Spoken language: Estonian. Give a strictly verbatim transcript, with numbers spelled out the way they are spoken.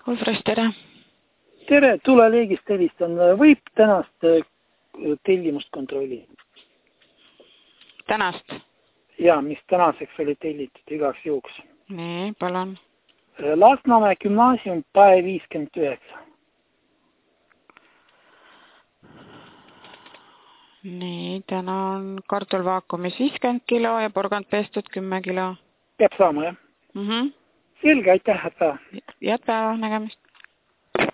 Ulfres, tere! Tere, tuleleegist helistan. Võib tänast tellimust kontrollida? Tänast? Ja, mis tänaseks oli tellitud igaks juhuks. Nii, palun. Lasnamäe gümnaasium Pae viiskümmend üheksa. Nii, täna on kartulvaakumis viiskümmend kilo ja porgand pestud kümme kilo. Peab saama, jah? Mm -hmm. Selge, aitäh, head päeva. Head päeva, nägemist.